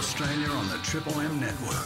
Australia on the Triple M network.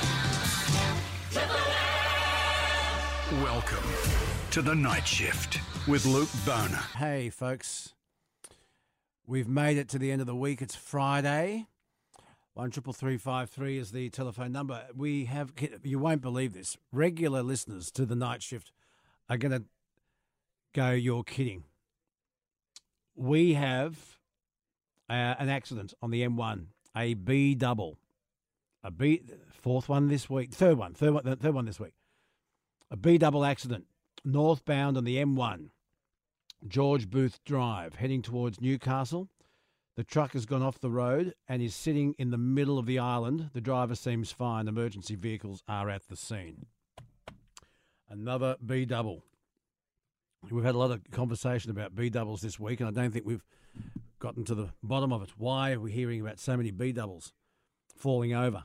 Welcome to the Night Shift with Luke Boner. Hey, folks. We've made it to the end of the week. It's Friday. 133353 is the telephone number. We have, you won't believe this, regular listeners to the Night Shift are going to go, you're kidding. We have an accident on the M1, a B double, fourth one this week, third one this week. A B double accident, northbound on the M1, George Booth Drive, heading towards Newcastle. The truck has gone off the road and is sitting in the middle of the island. The driver seems fine. Emergency vehicles are at the scene. Another B double. We've had a lot of conversation about B doubles this week, and I don't think we've gotten to the bottom of it. Why are we hearing about so many B doubles falling over?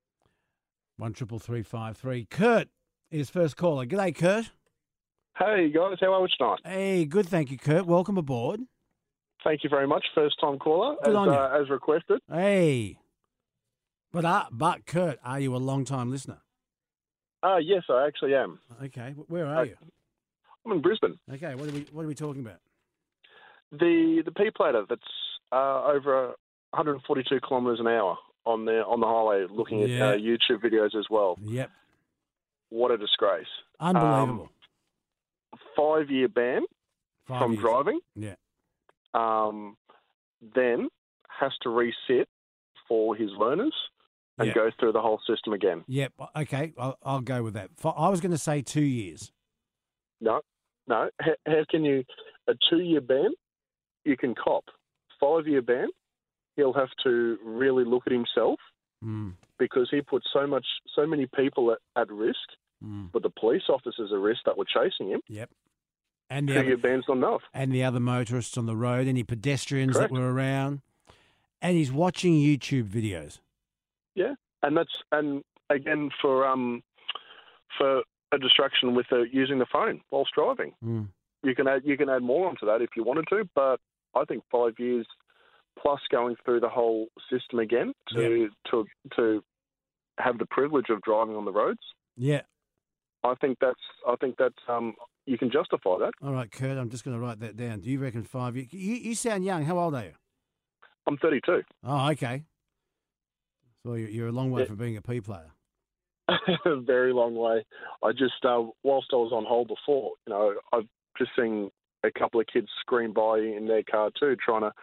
133353. Kurt is first caller. G'day, Kurt. Hey, guys. How are we tonight? Hey, good, thank you, Kurt. Welcome aboard. Thank you very much. First-time caller, Good on you. as requested. Hey. But Kurt, are you a long-time listener? Yes, I actually am. Okay. Where are you? I'm in Brisbane. Okay. What are we talking about? The P-plater that's over 142 kilometres an hour on the highway, looking at YouTube videos as well. Yep. What a disgrace. Unbelievable. 5-year ban from years. driving. Yeah. Then has to resit for his learners and go through the whole system again. Yep. Okay. I'll go with that. I was going to say 2 years. No. How can you, a 2-year ban, you can cop. 5-year ban, he'll have to really look at himself because he put so many people at risk, but the police officers at risk that were chasing him. Yep. And 2-year ban's not enough. And the other motorists on the road, any pedestrians that were around. And he's watching YouTube videos. Yeah. And again for a distraction with using the phone whilst driving. You can add more onto that if you wanted to, but I think 5 years plus going through the whole system again to have the privilege of driving on the roads. Yeah. I think that's you can justify that. All right, Kurt, I'm just going to write that down. Do you reckon 5 years? You sound young. How old are you? I'm 32. Oh, okay. So you're a long way from being a P player. Very long way. I just whilst I was on hold before, I've just seen a couple of kids scream by in their car too, trying to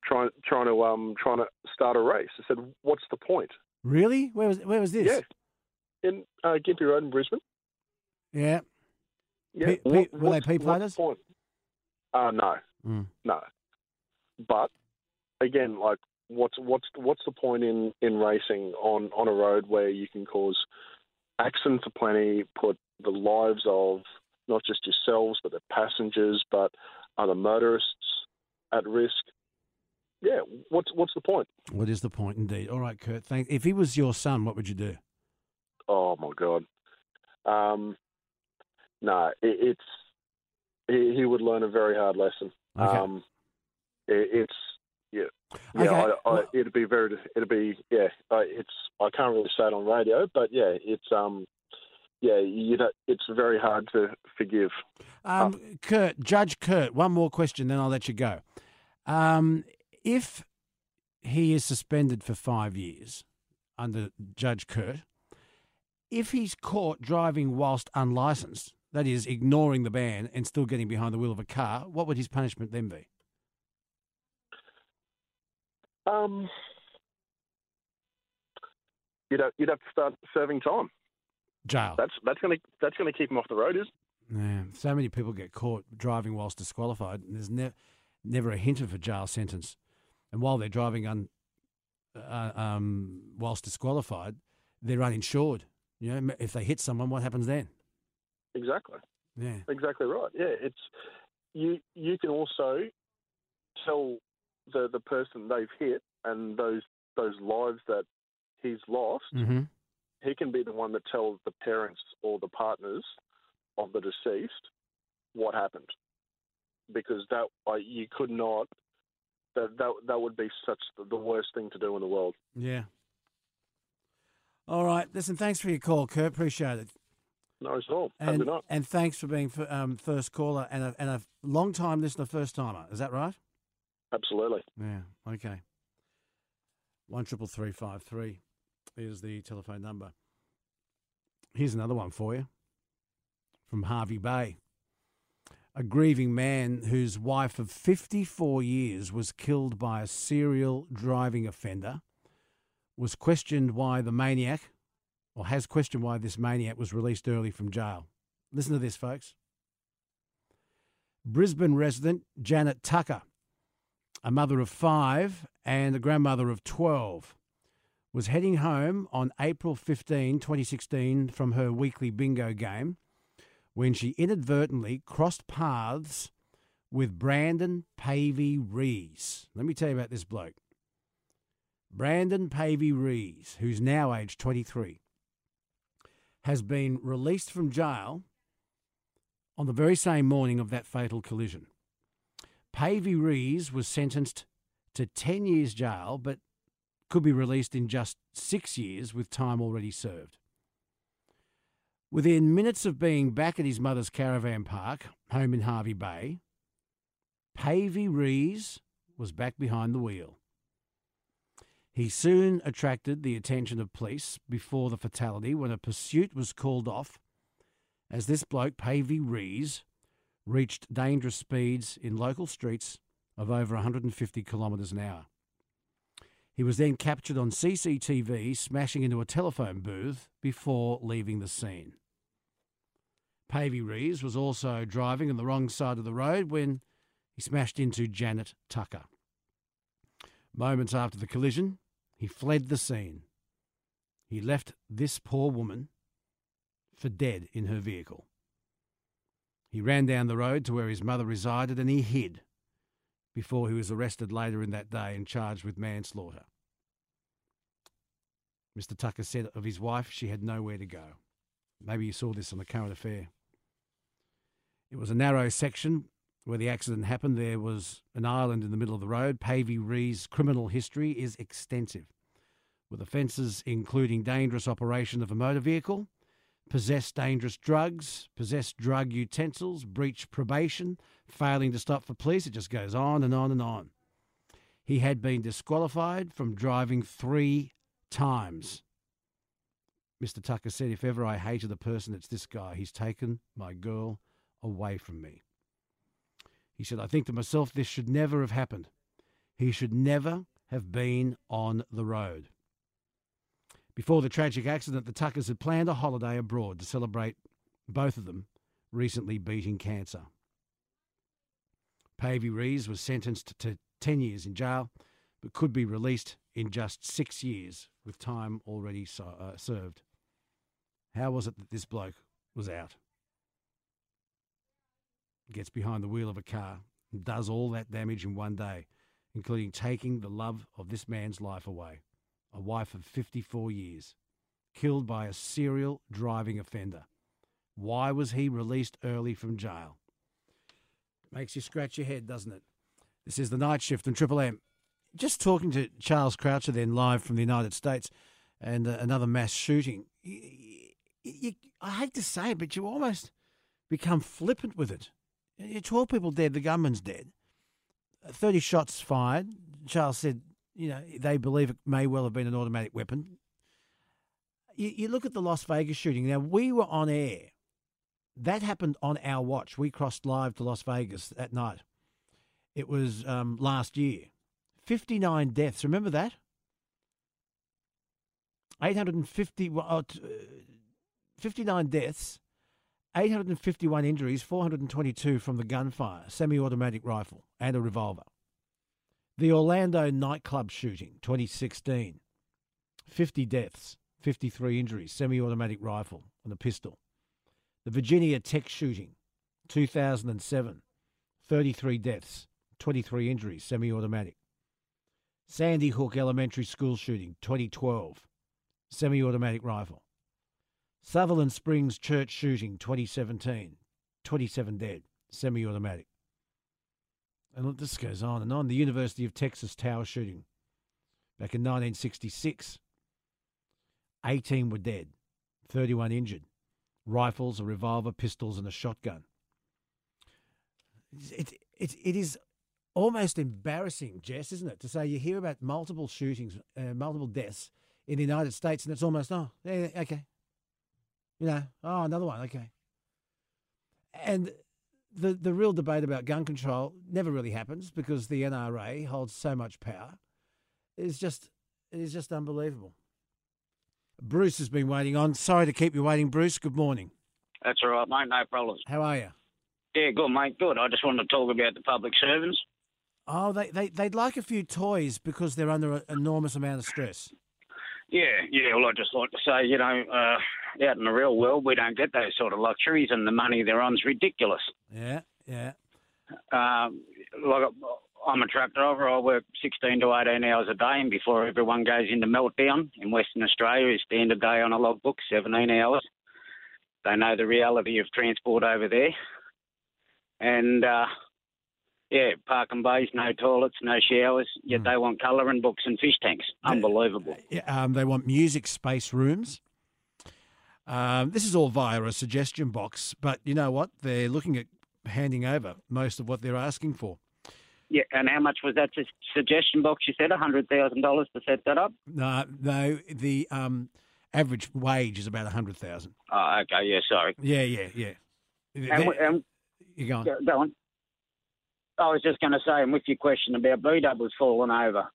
start a race. I said, "What's the point?" Really? Where was this? Yeah, in Gympie Road in Brisbane. Yeah. Yeah. Were they P platers? No. No. But again, like, what's the point in racing on a road where you can cause accidents aplenty, put the lives of not just yourselves but the passengers, but other motorists at risk? Yeah, what's the point? What is the point, indeed? All right, Kurt. Thanks. If he was your son, what would you do? Oh my God. No, he would learn a very hard lesson. Okay. I can't really say it on radio, but it's very hard to forgive. Kurt, Judge Kurt, one more question, then I'll let you go. If he is suspended for 5 years under Judge Kurt, if he's caught driving whilst unlicensed, that is, ignoring the ban and still getting behind the wheel of a car, what would his punishment then be? You'd have to start serving time. Jail. That's going to keep him off the road, is it? Yeah, so many people get caught driving whilst disqualified. And there's never a hint of a jail sentence. And while they're driving whilst disqualified, they're uninsured. If they hit someone, what happens then? Exactly. Yeah. Exactly right. Yeah, it's you can also tell the person they've hit and those lives that he's lost. Mm-hmm. He can be the one that tells the parents or the partners of the deceased what happened, because you could not. That would be such the worst thing to do in the world. Yeah. All right. Listen, thanks for your call, Kurt. Appreciate it. No, it's all. Have a good night. And thanks for being first caller and a long-time listener, first-timer. Is that right? Absolutely. Yeah, okay. 133353 is the telephone number. Here's another one for you from Harvey Bay. A grieving man whose wife of 54 years was killed by a serial driving offender was questioned why the maniac, or has questioned why this maniac was released early from jail. Listen to this, folks. Brisbane resident Janet Tucker, a mother of 5 and a grandmother of 12, was heading home on April 15, 2016 from her weekly bingo game when she inadvertently crossed paths with Brandon Pavey Rees. Let me tell you about this bloke. Brandon Pavey Rees, who's now aged 23, has been released from jail on the very same morning of that fatal collision. Pavey Rees was sentenced to 10 years jail, but could be released in just 6 years with time already served. Within minutes of being back at his mother's caravan park, home in Harvey Bay, Pavey Rees was back behind the wheel. He soon attracted the attention of police before the fatality when a pursuit was called off as this bloke, Pavey Rees, reached dangerous speeds in local streets of over 150 kilometres an hour. He was then captured on CCTV smashing into a telephone booth before leaving the scene. Pavey Rees was also driving on the wrong side of the road when he smashed into Janet Tucker. Moments after the collision, he fled the scene. He left this poor woman for dead in her vehicle. He ran down the road to where his mother resided and he hid before he was arrested later in that day and charged with manslaughter. Mr. Tucker said of his wife she had nowhere to go. Maybe you saw this on The Current Affair. It was a narrow section where the accident happened. There was an island in the middle of the road. Pavey Rees' criminal history is extensive, with offences including dangerous operation of a motor vehicle, possessed dangerous drugs, possessed drug utensils, breached probation, failing to stop for police. It just goes on and on and on. He had been disqualified from driving 3 times. Mr. Tucker said, if ever I hated a person, it's this guy. He's taken my girl away from me. He said, I think to myself, this should never have happened. He should never have been on the road. Before the tragic accident, the Tuckers had planned a holiday abroad to celebrate both of them recently beating cancer. Pavey Rees was sentenced to 10 years in jail, but could be released in just 6 years with time already served. How was it that this bloke was out? Gets behind the wheel of a car and does all that damage in one day, including taking the love of this man's life away. A wife of 54 years, killed by a serial driving offender. Why was he released early from jail? Makes you scratch your head, doesn't it? This is The Night Shift on Triple M. Just talking to Charles Croucher then live from the United States and another mass shooting. I hate to say it, but you almost become flippant with it. 12 people dead, the gunman's dead. 30 shots fired. Charles said, they believe it may well have been an automatic weapon. You look at the Las Vegas shooting. Now, we were on air. That happened on our watch. We crossed live to Las Vegas that night. It was last year. 59 deaths. Remember that? 59 deaths, 851 injuries, 422 from the gunfire, semi-automatic rifle and a revolver. The Orlando nightclub shooting, 2016, 50 deaths, 53 injuries, semi-automatic rifle and a pistol. The Virginia Tech shooting, 2007, 33 deaths, 23 injuries, semi-automatic. Sandy Hook Elementary School shooting, 2012, semi-automatic rifle. Sutherland Springs Church shooting, 2017, 27 dead, semi-automatic. And this goes on and on. The University of Texas Tower shooting back in 1966. 18 were dead, 31 injured. Rifles, a revolver, pistols, and a shotgun. It is almost embarrassing, Jess, isn't it, to say you hear about multiple shootings, multiple deaths in the United States, and it's almost, oh, yeah, okay. Another one, okay. And the real debate about gun control never really happens because the NRA holds so much power. It is just unbelievable. Bruce has been waiting on. Sorry to keep you waiting, Bruce. Good morning. That's all right, mate. No problems. How are you? Yeah, good, mate. Good. I just wanted to talk about the public servants. Oh, they'd like a few toys because they're under an enormous amount of stress. Yeah. Well, I'd just like to say, out in the real world, we don't get those sort of luxuries, and the money they're on's ridiculous. Yeah. I'm a truck driver. I work 16 to 18 hours a day, and before everyone goes into meltdown in Western Australia, is standard day on a logbook, 17 hours. They know the reality of transport over there. And, parking bays, no toilets, no showers, yet they want colouring books and fish tanks. Unbelievable. They want music space rooms. This is all via a suggestion box, but you know what? They're looking at handing over most of what they're asking for. Yeah, and how much was that suggestion box you said, $100,000 to set that up? No, the average wage is about $100,000. Oh, okay, yeah, sorry. Yeah. And you go on. Go on. I was just going to say, and with your question about B-doubles falling over,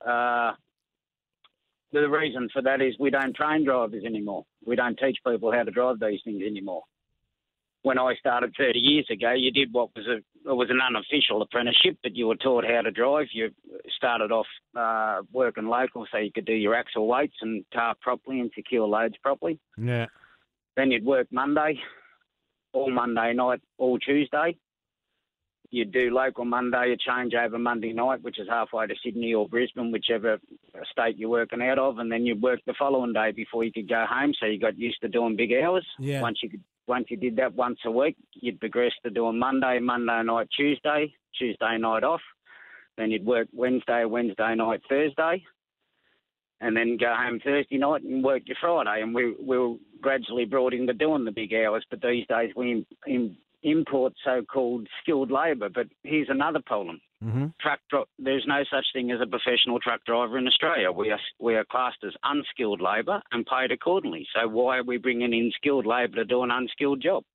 the reason for that is we don't train drivers anymore. We don't teach people how to drive these things anymore. When I started 30 years ago, you did what was an unofficial apprenticeship, but you were taught how to drive. You started off working local so you could do your axle weights and tar properly and secure loads properly. Yeah. Then you'd work Monday, all Monday night, all Tuesday. You'd do local Monday, a change over Monday night, which is halfway to Sydney or Brisbane, whichever state you're working out of, and then you'd work the following day before you could go home, so you got used to doing big hours. Yeah. Once you did that once a week, you'd progress to doing Monday night, Tuesday night off. Then you'd work Wednesday night, Thursday, and then go home Thursday night and work your Friday. And we were gradually brought into doing the big hours, but these days we import so-called skilled labour. But here's another problem. Mm-hmm. There's no such thing as a professional truck driver in Australia. We are classed as unskilled labour and paid accordingly. So why are we bringing in skilled labour to do an unskilled job?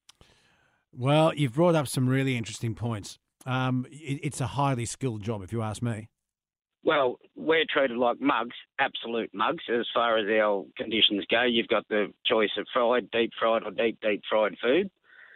Well, you've brought up some really interesting points. It's a highly skilled job, if you ask me. Well, we're treated like mugs, absolute mugs, as far as our conditions go. You've got the choice of fried, deep fried or deep fried food.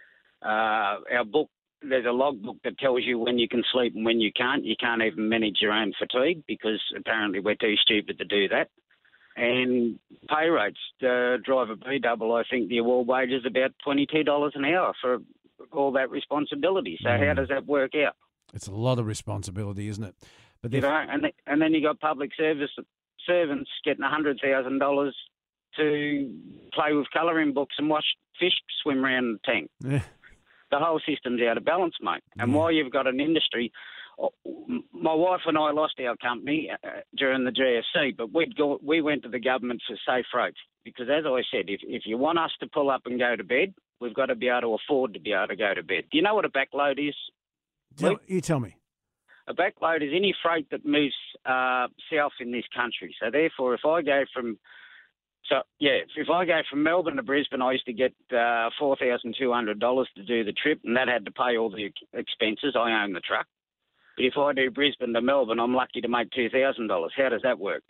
Our book, there's a logbook that tells you when you can sleep and when you can't. You can't even manage your own fatigue because apparently we're too stupid to do that. And pay rates, driver B-double, I think the award wage is about $22 an hour for all that responsibility. So how does that work out? It's a lot of responsibility, isn't it? But and then you got public servants getting $100,000 to play with colouring books and watch fish swim around the tank. Yeah. The whole system's out of balance, mate. And while you've got an industry, my wife and I lost our company during the GFC, but we went to the government for safe rates because, as I said, if you want us to pull up and go to bed, we've got to be able to afford to be able to go to bed. Do you know what a backload is? You tell me. A backload is any freight that moves south in this country. So, therefore, if I go from Melbourne to Brisbane, I used to get $4,200 to do the trip, and that had to pay all the expenses. I own the truck. But if I do Brisbane to Melbourne, I'm lucky to make $2,000. How does that work?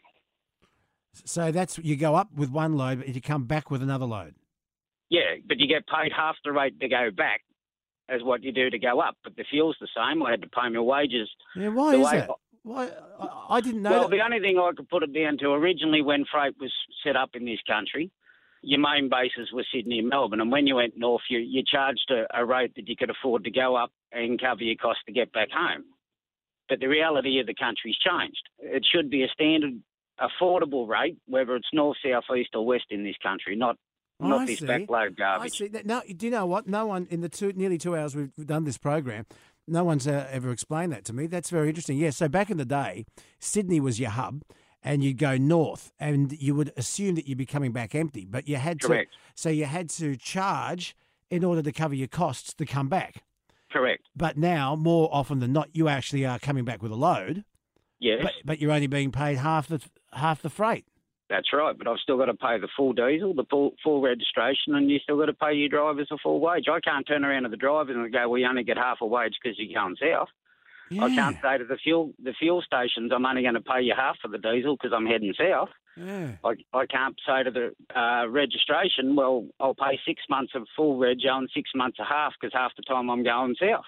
So you go up with one load, but you come back with another load. Yeah, but you get paid half the rate to go back as what you do to go up. But the fuel's the same. I had to pay my wages. Yeah, why is that? Why? I didn't know. Well, the only thing I could put it down to, originally when freight was set up in this country, your main bases were Sydney and Melbourne, and when you went north, you charged a rate that you could afford to go up and cover your cost to get back home. But the reality of the country's changed. It should be a standard, affordable rate, whether it's north, south, east or west in this country, not this backload garbage. I see. Now, do you know what? No one in the nearly 2 hours we've done this program, no one's ever explained that to me. That's very interesting. Yeah, so back in the day, Sydney was your hub, and you'd go north, and you would assume that you'd be coming back empty, but you had Correct. so you had to charge in order to cover your costs to come back. Correct. But now, more often than not, you actually are coming back with a load, Yes, but you're only being paid half the freight. that's right. But I've still got to pay the full diesel, the full registration, and you still got to pay your drivers a full wage. I can't turn around to the drivers and go, "We only get half a wage because you're going south." Yeah. I can't say to the fuel stations, "I'm only going to pay you half for the diesel because I'm heading south." Yeah. I can't say to the registration, "Well, I'll pay 6 months of full reg and 6 months of half because half the time I'm going south."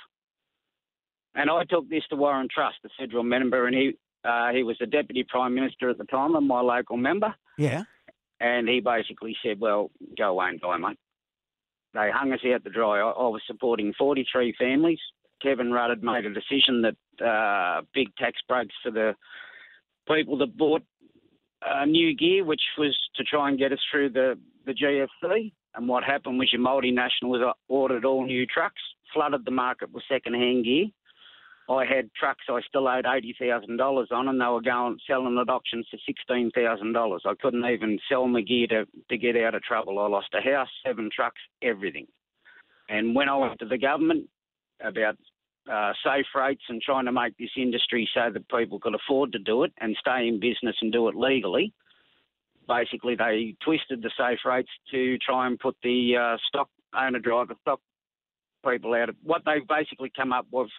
And I took this to Warren Truss, the federal member, and he was the deputy prime minister at the time and my local member. Yeah. And he basically said, "Well, go away and die, mate." They hung us out to dry. I was supporting 43 families. Kevin Rudd had made a decision that big tax breaks for the people that bought new gear, which was to try and get us through the GFC. And what happened was your multinationals ordered all new trucks, flooded the market with second-hand gear. I had trucks I still owed $80,000 on, and they were selling at auctions for $16,000. I couldn't even sell my gear to get out of trouble. I lost a house, 7 trucks, everything. And when I went to the government about safe rates and trying to make this industry so that people could afford to do it and stay in business and do it legally, basically they twisted the safe rates to try and put the stock owner-driver stock people out of what they've basically come up with.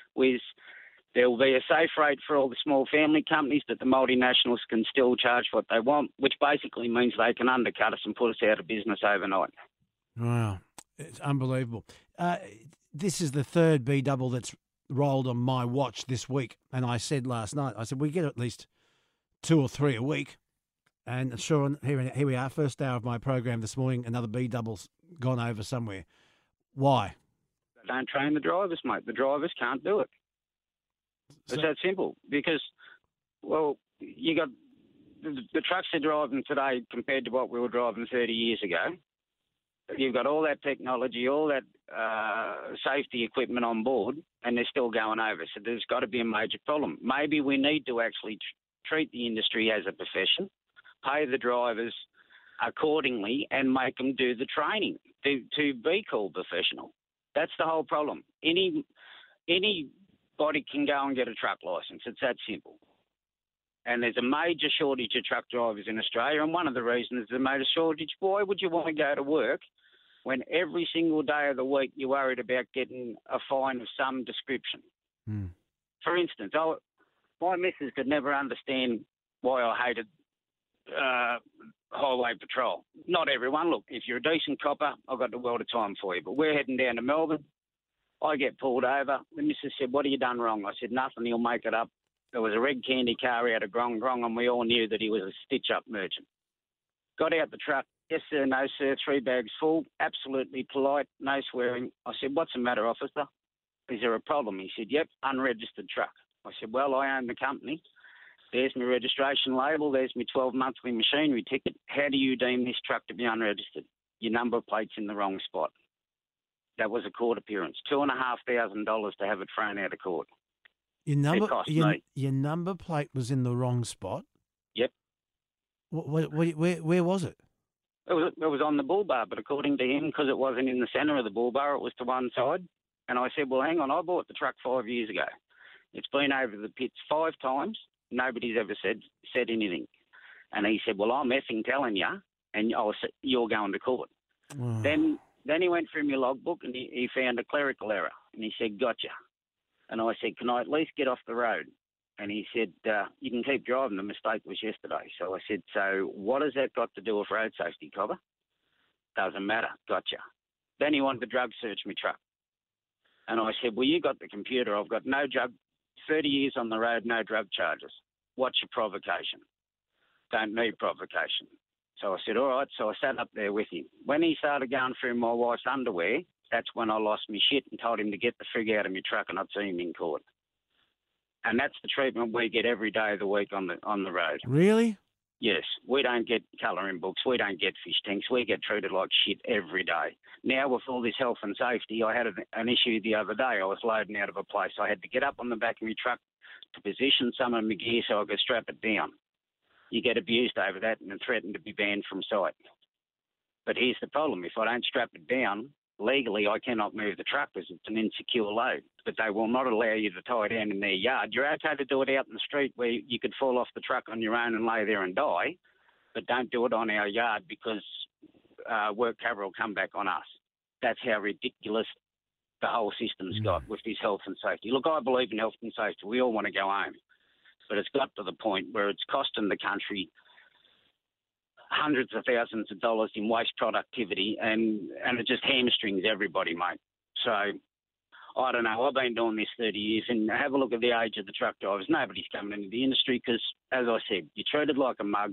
There will be a safe rate for all the small family companies, but the multinationals can still charge what they want, which basically means they can undercut us and put us out of business overnight. Wow. It's unbelievable. This is the third B-double that's rolled on my watch this week. And I said last night, we get at least 2 or 3 a week. And sure, here we are, first hour of my program this morning, another B-double's gone over somewhere. Why? Don't train the drivers, mate. The drivers can't do it. It's that simple. Because, well, you got the trucks they're driving today compared to what we were driving 30 years ago. You've got all that technology, all that safety equipment on board, and they're still going over. So there's got to be a major problem. Maybe we need to actually treat the industry as a profession, pay the drivers accordingly, and make them do the training to be called professional. That's the whole problem. Anybody can go and get a truck licence. It's that simple. And there's a major shortage of truck drivers in Australia, and one of the reasons is the major shortage. Why would you want to go to work when every single day of the week you're worried about getting a fine of some description? Mm. For instance, my missus could never understand why I hated highway patrol. Not everyone. Look, if you're a decent copper, I've got the world of time for you. But we're heading down to Melbourne. I get pulled over. The missus said, "What have you done wrong?" I said, "Nothing, he'll make it up." There was a red candy car out of Grong Grong, and we all knew that he was a stitch-up merchant. Got out the truck. "Yes, sir, no, sir, 3 bags full." Absolutely polite, no swearing. I said, "What's the matter, officer? Is there a problem?" He said, "Yep, unregistered truck." I said, "Well, I own the company. There's my registration label. There's my 12-monthly machinery ticket. How do you deem this truck to be unregistered? Your number plate's in the wrong spot." That was a court appearance. $2,500 to have it thrown out of court. Your number, It cost me. Your number plate was in the wrong spot? Yep. Where was it? It was on the bull bar, but according to him, because it wasn't in the centre of the bull bar, it was to one side. And I said, "Well, hang on, I bought the truck 5 years ago. It's been over the pits 5 times. Nobody's ever said anything." And he said, "Well, I'm effing telling you, and you're going to court." Oh. Then he went through my logbook and he found a clerical error. And he said, "Gotcha." And I said, "Can I at least get off the road?" And he said, "You can keep driving. The mistake was yesterday." So I said, "So what has that got to do with road safety, copper?" "Doesn't matter." "Gotcha." Then he wanted to drug search my truck. And I said, "Well, you got the computer. I've got no drug, 30 years on the road, no drug charges. What's your provocation?" "Don't need provocation." So I said, "All right." So I sat up there with him. When he started going through my wife's underwear, that's when I lost my shit and told him to get the frig out of my truck, and I'd see him in court. And that's the treatment we get every day of the week on the road. Really? Yes, we don't get colouring books, we don't get fish tanks, we get treated like shit every day. Now with all this health and safety, I had an issue the other day. I was loading out of a place. I had to get up on the back of my truck to position some of my gear so I could strap it down. you get abused over that and threatened to be banned from site. But here's the problem. If I don't strap it down, legally I cannot move the truck because it's an insecure load. But they will not allow you to tie it down in their yard. You're okay to do it out in the street where you could fall off the truck on your own and lay there and die, but don't do it on our yard because work cover will come back on us. That's how ridiculous the whole system's got with this health and safety. Look, I believe in health and safety. We all want to go home. But it's got to the point where it's costing the country hundreds of thousands of dollars in waste productivity, and it just hamstrings everybody, mate. So, I don't know. I've been doing this 30 years, and have a look at the age of the truck drivers. Nobody's coming into the industry because, as I said, you're treated like a mug.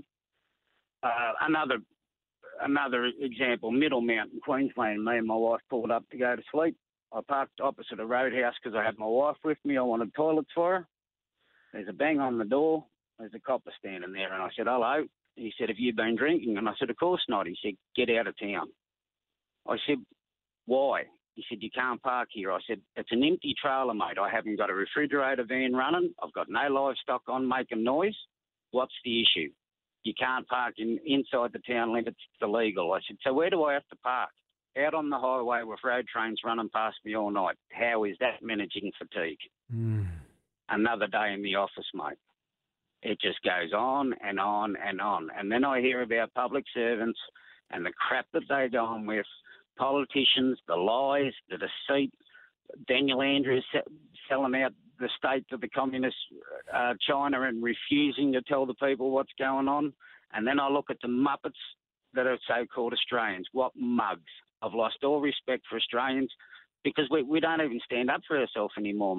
Another example, Middle Mountain, Queensland. Me and my wife pulled up to go to sleep. I parked opposite a roadhouse because I had my wife with me. I wanted toilets for her. There's a bang on the door. There's a copper standing there, and I said, hello. He said, have you been drinking? And I said, of course not. He said, get out of town. I said, why? He said, you can't park here. I said, it's an empty trailer, mate. I haven't got a refrigerator van running. I've got no livestock on making noise. What's the issue? You can't park inside the town limits. It's illegal. I said, so where do I have to park? Out on the highway with road trains running past me all night. How is that managing fatigue? Another day in the office, mate. It just goes on and on and on. And then I hear about public servants and the crap that they go on with, politicians, the lies, the deceit. Daniel Andrews selling out the state to the communist China and refusing to tell the people what's going on. And then I look at the muppets that are so-called Australians. What mugs. I've lost all respect for Australians because we don't even stand up for ourselves anymore,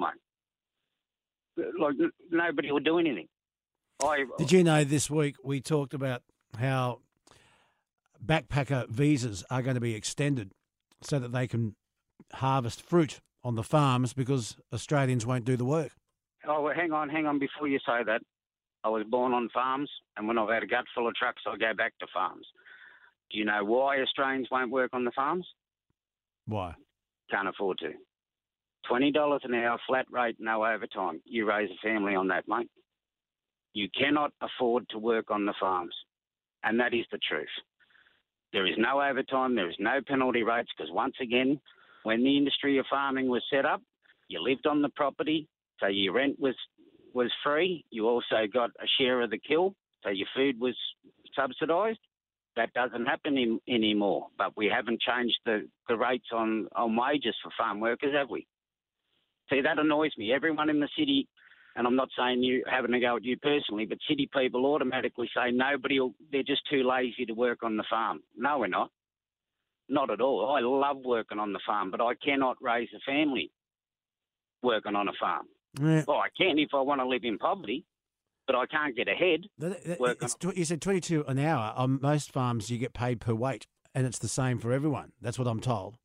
mate. Like, nobody will do anything. Did you know this week we talked about how backpacker visas are going to be extended so that they can harvest fruit on the farms because Australians won't do the work? Oh, well, hang on before you say that. I was born on farms, and when I've had a gut full of trucks, I go back to farms. Do you know why Australians won't work on the farms? Why? Can't afford to. $20 an hour, flat rate, no overtime. You raise a family on that, mate. You cannot afford to work on the farms, and that is the truth. There is no overtime, there is no penalty rates, because once again, when the industry of farming was set up, you lived on the property, so your rent was free. You also got a share of the kill, so your food was subsidised. That doesn't happen anymore, but we haven't changed the rates on wages for farm workers, have we? See, that annoys me. Everyone in the city, and I'm not saying you having to go at you personally, but city people automatically say they're just too lazy to work on the farm. No, we're not. Not at all. I love working on the farm, but I cannot raise a family working on a farm. Yeah. Well, I can if I want to live in poverty, but I can't get ahead. You said 22 an hour. On most farms, you get paid per weight, and it's the same for everyone. That's what I'm told.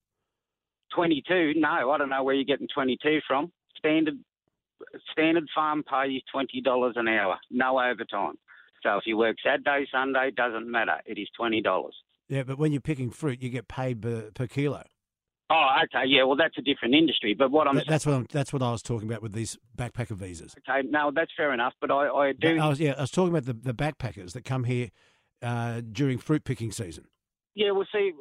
22? No, I don't know where you're getting 22 from. Standard farm pay is $20 an hour, no overtime. So if you work Saturday, Sunday, doesn't matter. It is $20. Yeah, but when you're picking fruit, you get paid per kilo. Oh, okay, yeah. Well, that's a different industry. But that's what I was talking about with these backpacker visas. Okay, no, that's fair enough. But I do. I was talking about the backpackers that come here during fruit picking season. Yeah, well, see,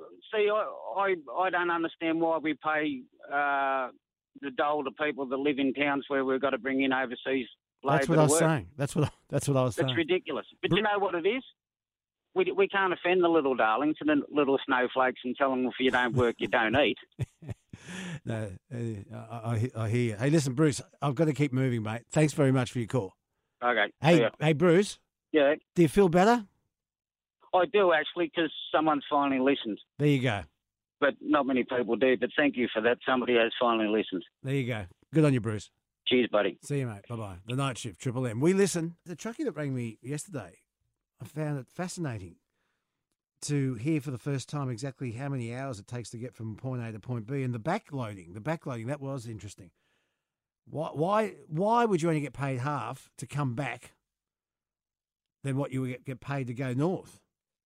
I don't understand why we pay the dole to people that live in towns where we've got to bring in overseas labour. That's what I was saying. That's what I was saying. It's ridiculous. But you know what it is? We can't offend the little darlings and the little snowflakes and tell them if you don't work, you don't eat. No, I hear you. Hey, listen, Bruce, I've got to keep moving, mate. Thanks very much for your call. Okay. Hey, Bruce. Yeah. Do you feel better? I do, actually, because someone's finally listened. There you go. But not many people do. But thank you for that. Somebody has finally listened. There you go. Good on you, Bruce. Cheers, buddy. See you, mate. Bye-bye. The Night Shift, Triple M. We listen. The truckie that rang me yesterday, I found it fascinating to hear for the first time exactly how many hours it takes to get from point A to point B. And the backloading, that was interesting. Why would you only get paid half to come back than what you would get paid to go north?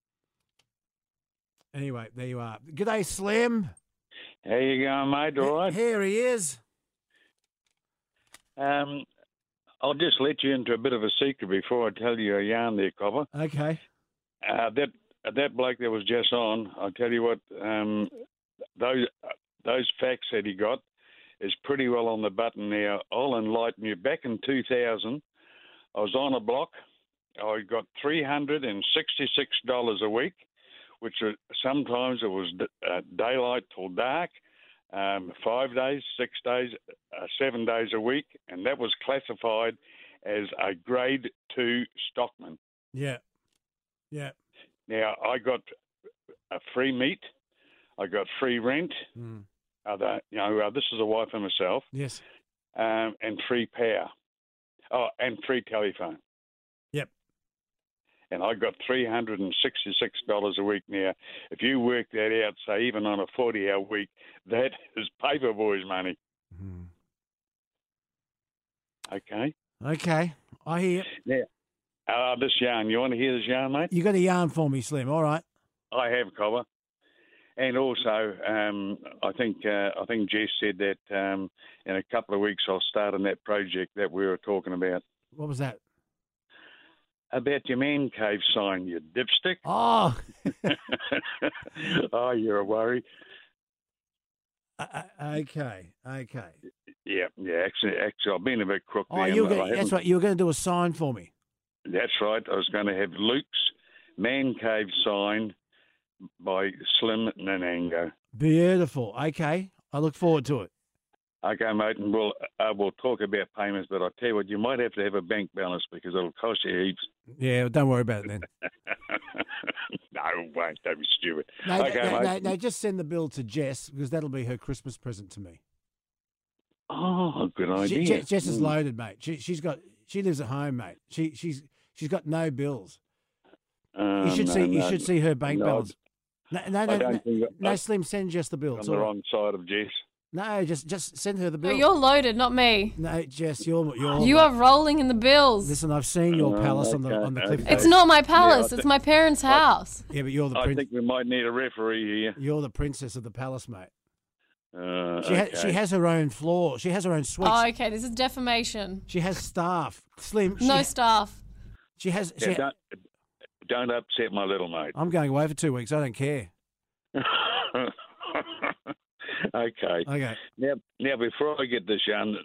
Anyway, there you are. G'day, Slim. How you going, mate? All right? Here he is. I I'll just let you into a bit of a secret before I tell you a yarn there, Copper. Okay. That bloke that was just on, I'll tell you what, those facts that he got is pretty well on the button now. I'll enlighten you. Back in 2000, I was on a block. I got $366 a week, which sometimes it was daylight till dark, 5 days, 6 days, 7 days a week, and that was classified as a grade 2 stockman. Yeah. Yeah. Now, I got a free meat. I got free rent. This is a wife and myself. Yes. And free power. Oh, and free telephone. Yep. And I got $366 a week now. If you work that out, say, even on a 40-hour week, that is paperboy's money. Mm. Okay? Okay. I hear. Now, this yarn. You want to hear this yarn, mate? You got a yarn for me, Slim. All right. I have, Cobber. And also, I think Jess said that in a couple of weeks I'll start on that project that we were talking about. What was that? About your man cave sign, you dipstick. Oh. Oh, you're a worry. Okay. Yeah. Actually, I've been a bit crook. Oh, there. that's right. You were going to do a sign for me. That's right. I was going to have Luke's man cave sign by Slim Nanango. Beautiful. Okay. I look forward to it. Okay, mate, and we'll talk about payments, but I'll tell you what, you might have to have a bank balance because it'll cost you heaps. Yeah, don't worry about it then. No, it won't. Don't be stupid. No, just send the bill to Jess because that'll be her Christmas present to me. Oh, good idea. Jess is loaded, mate. She lives at home, mate. She's got no bills. You should see her bank balance. No, Slim, send Jess the bill. On the wrong side of Jess. No, just send her the bill. No, you're loaded, not me. No, Jess, you're. You are rolling in the bills. Listen, I've seen your palace on the cliff. It's not my palace. It's my parents' house. Yeah, but you're the. I think we might need a referee here. You're the princess of the palace, mate. Okay. She has her own floor. She has her own suite. Oh, okay. This is defamation. She has staff. Slim. No staff. She has. Don't upset my little mate. I'm going away for 2 weeks. I don't care. Okay. Now, before I get this, Jan,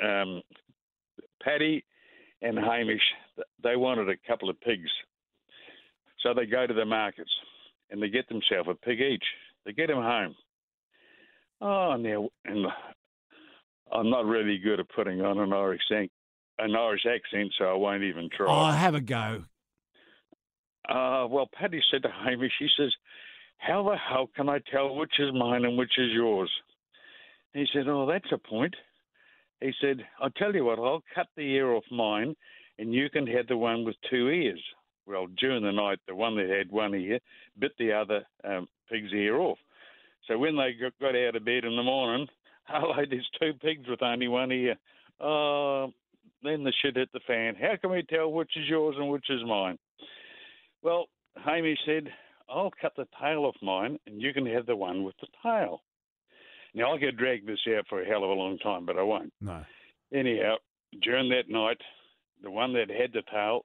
Paddy and Hamish, they wanted a couple of pigs. So they go to the markets and they get themselves a pig each. They get them home. Oh, now, and I'm not really good at putting on an Irish accent, so I won't even try. Oh, have a go. Well, Paddy said to Hamish, he says, how the hell can I tell which is mine and which is yours? He said, oh, that's a point. He said, I'll tell you what, I'll cut the ear off mine and you can have the one with 2 ears. Well, during the night, the one that had 1 ear bit the other pig's ear off. So when they got out of bed in the morning, hello, there's 2 pigs with only 1 ear. Then the shit hit the fan. How can we tell which is yours and which is mine? Well, Hamish said, I'll cut the tail off mine and you can have the one with the tail. Now, I could drag this out for a hell of a long time, but I won't. No. Anyhow, during that night, the one that had the tail,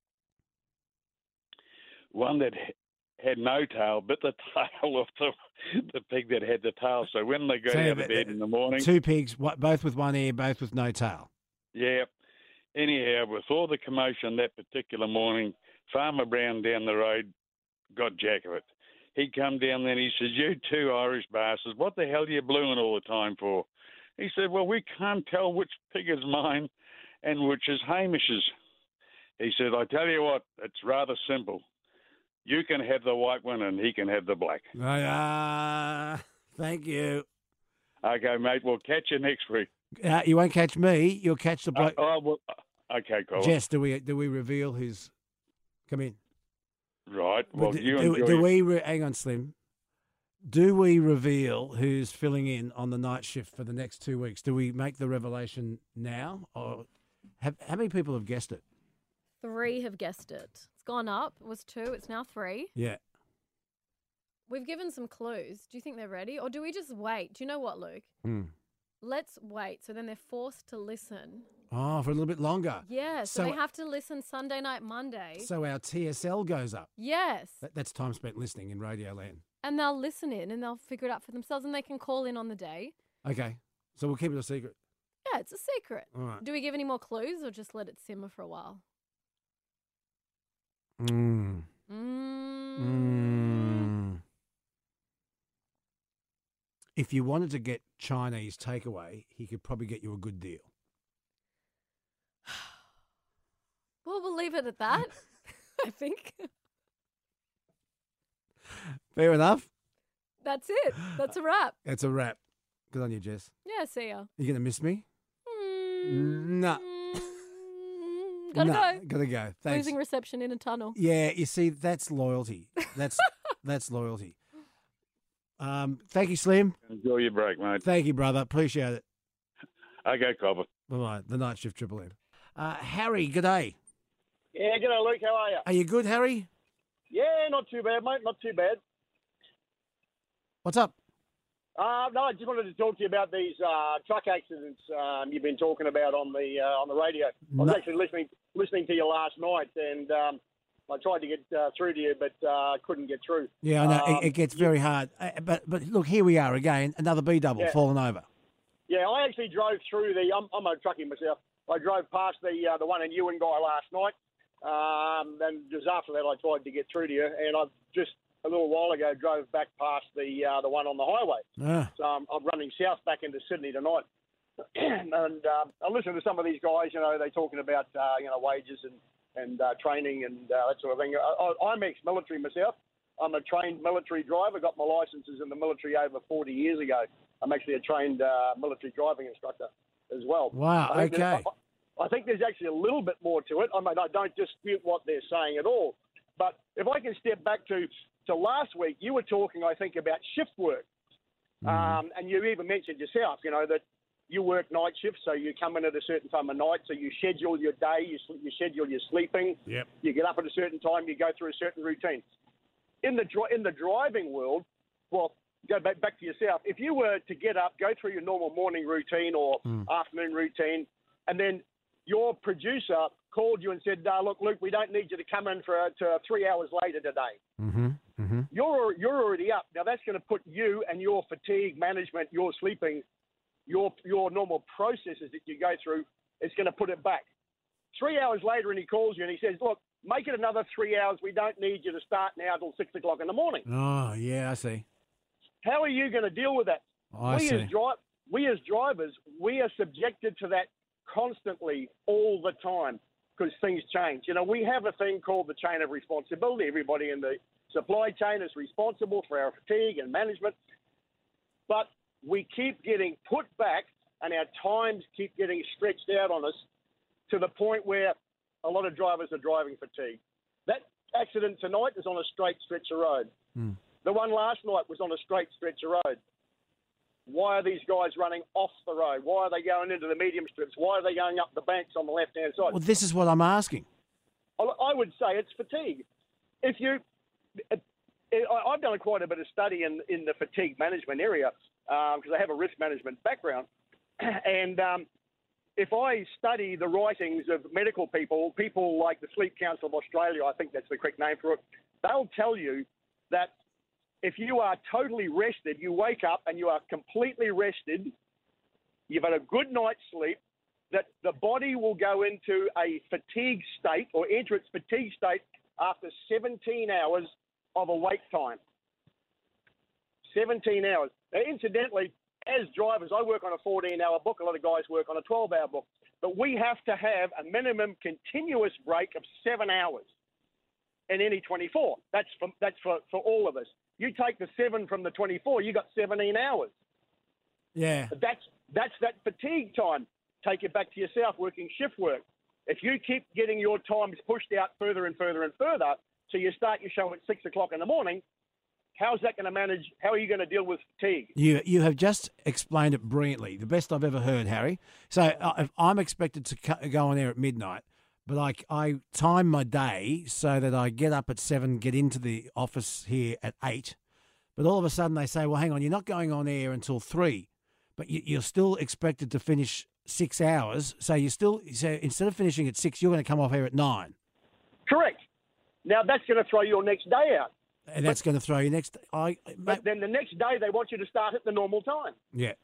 one that had no tail, bit the tail off the pig that had the tail. So when they got out of bed in the morning... 2 pigs, both with 1 ear, both with no tail. Yeah. Anyhow, with all the commotion that particular morning, Farmer Brown down the road got jack of it. He come down there and he says, you 2 Irish bastards, what the hell are you blueing all the time for? He said, well, we can't tell which pig is mine and which is Hamish's. He said, I tell you what, it's rather simple. You can have the white one and he can have the black. Thank you. Okay, mate, we'll catch you next week. You won't catch me. You'll catch the bloke. Okay, cool. Jess, do we reveal who's... Come in. Right. Well, hang on, Slim. Do we reveal who's filling in on the night shift for the next 2 weeks? Do we make the revelation now, or how many people have guessed it? 3 have guessed it. It's gone up. It was 2. It's now 3. Yeah. We've given some clues. Do you think they're ready, or do we just wait? Do you know what, Luke? Mm. Let's wait. So then they're forced to listen. Oh, for a little bit longer. Yeah, so they have to listen Sunday night, Monday. So our TSL goes up. Yes. That's time spent listening in Radio Land. And they'll listen in and they'll figure it out for themselves and they can call in on the day. Okay. So we'll keep it a secret. Yeah, it's a secret. All right. Do we give any more clues or just let it simmer for a while? If you wanted to get Chinese takeaway, he could probably get you a good deal. Well, we'll leave it at that, I think. Fair enough. That's it. That's a wrap. That's a wrap. Good on you, Jess. Yeah, see ya. You going to miss me? No. Gotta go. Gotta go. Thanks. Losing reception in a tunnel. Yeah, you see, that's loyalty. That's loyalty. Thank you, Slim. Enjoy your break, mate. Thank you, brother. Appreciate it. Okay, Cobber. Bye-bye. The Night Shift Triple M. Harry, g'day. Yeah, g'day, Luke. How are you? Are you good, Harry? Yeah, not too bad, mate. Not too bad. What's up? No, I just wanted to talk to you about these truck accidents you've been talking about on the radio. I was actually listening to you last night, and I tried to get through to you, but couldn't get through. Yeah, I know. It gets very hard. But look, here we are again, another B-double fallen over. Yeah, I actually drove through I'm a truckie myself. I drove past the one in Ewan-Guy last night. Then just after that, I tried to get through to you, and I've just a little while ago drove back past the one on the highway. So I'm running south back into Sydney tonight. And I listen to some of these guys, they're talking about, wages and training and that sort of thing. I'm ex-military myself. I'm a trained military driver. Got my licenses in the military over 40 years ago. I'm actually a trained military driving instructor as well. Wow, okay. I think there's actually a little bit more to it. I mean, I don't dispute what they're saying at all. But if I can step back to last week, you were talking, I think, about shift work. And you even mentioned yourself, that you work night shifts, so you come in at a certain time of night, so you schedule your day, you schedule your sleeping. Yep. You get up at a certain time, you go through a certain routine. In the driving world, well, go back to yourself. If you were to get up, go through your normal morning routine or afternoon routine, and then your producer called you and said, look, Luke, we don't need you to come in to 3 hours later today. You're already up. Now, that's going to put you and your fatigue management, your sleeping, your normal processes that you go through, it's going to put it back. 3 hours later, and he calls you and he says, look, make it another 3 hours. We don't need you to start now till 6 o'clock in the morning. Oh, yeah, I see. How are you going to deal with that? I see. We as drivers, we are subjected to that constantly all the time because things change. We have a thing called the chain of responsibility. Everybody in the supply chain is responsible for our fatigue and management. But we keep getting put back and our times keep getting stretched out on us to the point where a lot of drivers are driving fatigue. That accident tonight is on a straight stretch of road. The one last night was on a straight stretch of road. Why are these guys running off the road? Why are they going into the medium strips? Why are they going up the banks on the left-hand side? Well, this is what I'm asking. I would say it's fatigue. I've done quite a bit of study in the fatigue management area because I have a risk management background. And if I study the writings of medical people like the Sleep Council of Australia, I think that's the correct name for it, they'll tell you that if you are totally rested, you wake up and you are completely rested, you've had a good night's sleep, that the body will go into a fatigue state or enter its fatigue state after 17 hours of awake time. 17 hours. Now, incidentally, as drivers, I work on a 14-hour book. A lot of guys work on a 12-hour book. But we have to have a minimum continuous break of 7 hours in any 24. That's for all of us. You take the 7 from the 24, you got 17 hours. Yeah. But that's that fatigue time. Take it back to yourself, working shift work. If you keep getting your times pushed out further and further and further, so you start your show at 6 o'clock in the morning, how's that going to manage? How are you going to deal with fatigue? You have just explained it brilliantly. The best I've ever heard, Harry. So if I'm expected to go on air at midnight, but I time my day so that I get up at 7, get into the office here at 8. But all of a sudden they say, well, hang on, you're not going on air until 3, but you're still expected to finish 6 hours. So instead of finishing at 6, you're going to come off here at 9. Correct. Now, that's going to throw your next day out. And that's going to throw you next. But then the next day, they want you to start at the normal time. Yeah.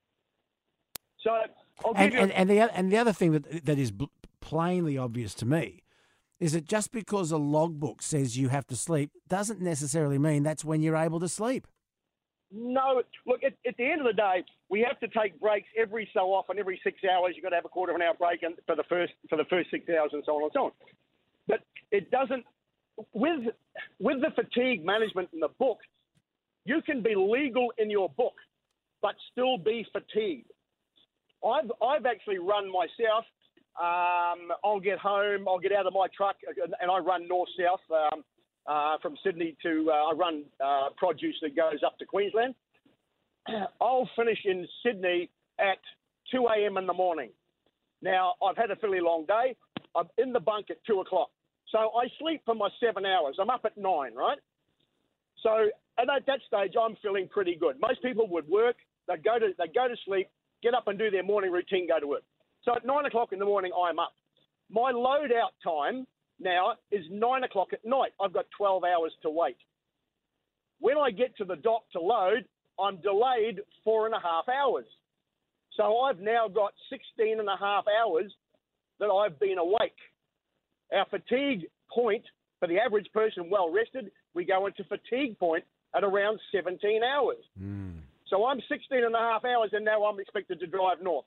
So I'll give you. And the other thing that is plainly obvious to me is that just because a logbook says you have to sleep doesn't necessarily mean that's when you're able to sleep. No, look, at the end of the day, we have to take breaks every so often. Every 6 hours, you've got to have a quarter of an hour break for the first 6 hours and so on and so on. But it doesn't. With the fatigue management in the book, you can be legal in your book, but still be fatigued. I've actually run myself. I'll get home, I'll get out of my truck, and I run north-south from Sydney to, I run produce that goes up to Queensland. I'll finish in Sydney at 2 a.m. in the morning. Now, I've had a fairly long day. I'm in the bunk at 2 o'clock. So I sleep for my 7 hours. I'm up at 9, right? So at that stage, I'm feeling pretty good. Most people would work, they'd go to sleep, get up and do their morning routine, go to work. So at 9 o'clock in the morning, I'm up. My load out time now is 9 o'clock at night. I've got 12 hours to wait. When I get to the dock to load, I'm delayed 4.5 hours. So I've now got 16.5 hours that I've been awake. Our fatigue point for the average person well rested, we go into fatigue point at around 17 hours. So I'm 16.5 hours and now I'm expected to drive north.